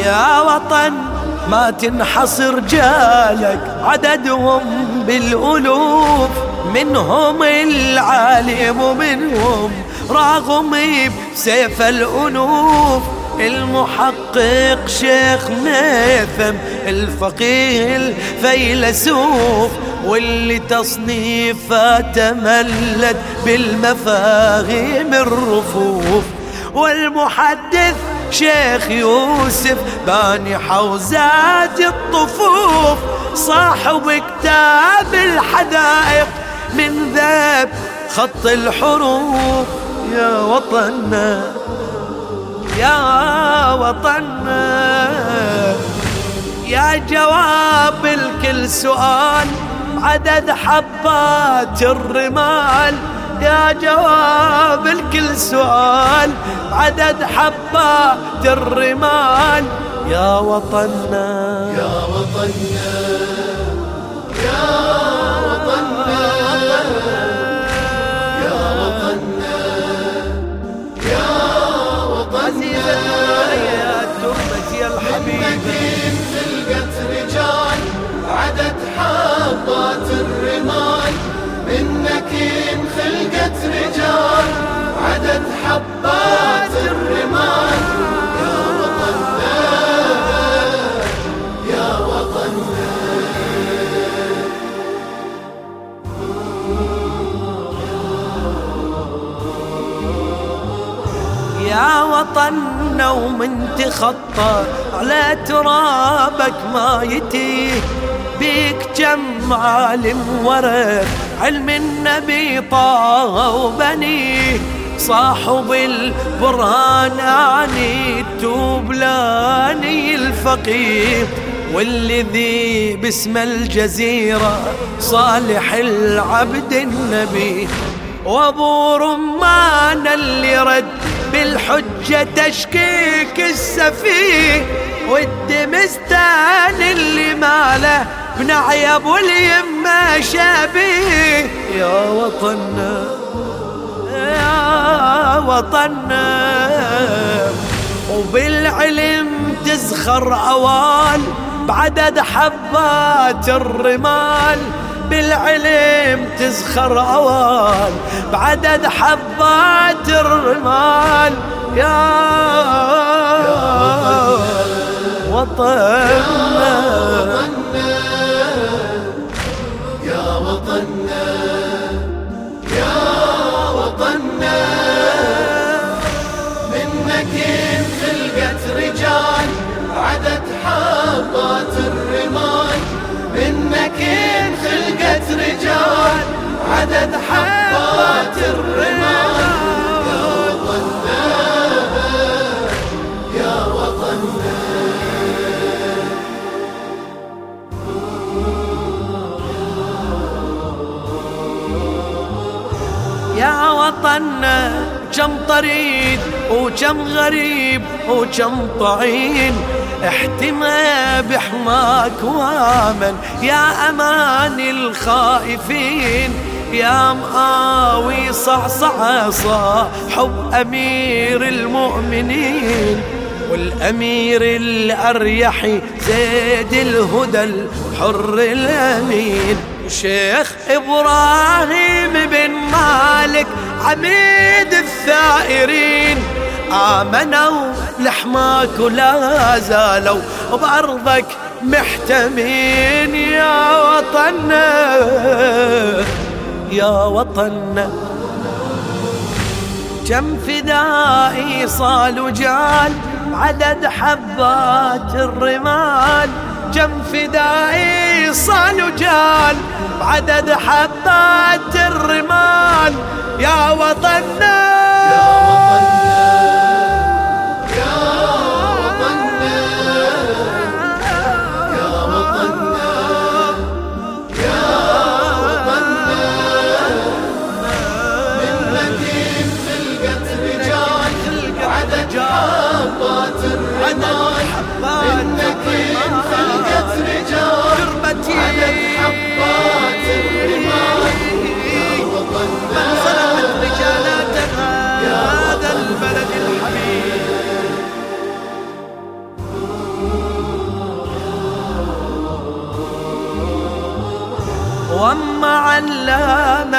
يا وطن ما تنحصر رجالك عددهم بالألوف، منهم العالم ومنهم راغم بسيف الأنوف، المحقق شيخ نيثم، الفقيه الفيلسوف، واللي تصنيفه تملد بالمفاهيم الرفوف، والمحدث شيخ يوسف باني حوزات الطفوف، صاحب كتاب الحدائق من ذاب خط الحروف. يا وطننا يا وطننا، يا جواب الكل سؤال عدد حبات الرمال، يا جواب الكل سؤال عدد حبات الرمال. يا وطننا يا وطننا يا وطننا يا وطننا يا وطننا، عزيزتنا يا تربتي الحبيبة، خلقت رجال عدد حبات الرمال، منك خلقت رجال عدد حبات الرمال. يا وطننا يا وطننا. يا وطننا ومن تخطى على ترابك ما يتيه، بيك جم عالم ورث علم النبي طه وبنيه، صاحب البرهان عني التوبلاني الفقيه، واللي ذي باسم الجزيرة صالح العبد النبي، وابو رمان اللي رد بالحجة تشكيك السفيه، والدمستان اللي ماله بنعي ابو اليمة شبيه. يا وطننا يا وطننا، وبالعلم تزخر اوال بعدد حبات الرمال، بالعلم تزخر اوال بعدد حبات الرمال. يا وطننا يا وطننا يا وطننا، منك خلقت رجال عدد حبات الرمال، منك خلقت رجال عدد حبات الرمال. يا وطننا يا وطننا. يا وطننا كم طريد وكم غريب وكم طعين، احتمى بحماك وامن يا امان الخائفين، يا مقاوي صعصع صاحب امير المؤمنين، والامير الاريحي زيد الهدى الحر الامين، وشيخ ابراهيم بن مالك عميد الثائرين، آمنوا لحماك ولا زالوا بأرضك محتمين. يا وطننا يا وطننا، كم فدائي صال وجال عدد حبات الرمال، كم فدائي صال وجال عدد حبات الرمال. يا وطننا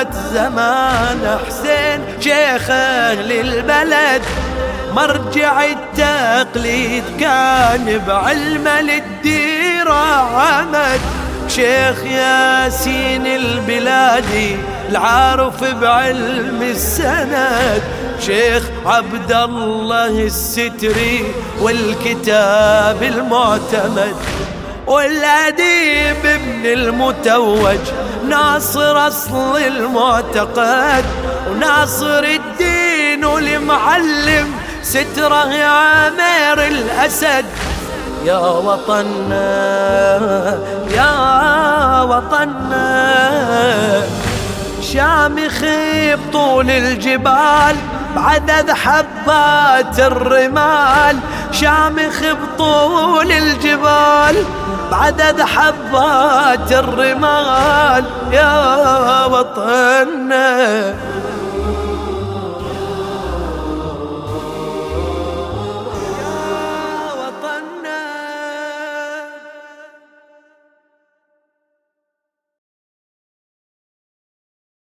فات زمان حسين شيخ أهل البلد، مرجع التقليد كان بعلمه للديرة عمد. شيخ ياسين البلادي العارف بعلم السند، شيخ عبد الله الستري والكتاب المعتمد، والأديب ابن المتوج ناصر أصل المعتقد، وناصر الدين والمعلم ستره يا عامر الأسد. يا وطننا يا وطننا شامخ بطول الجبال بعدد حبات الرمال، شامخ بطول الجبال بعدد حبات الرمال. يا وطننا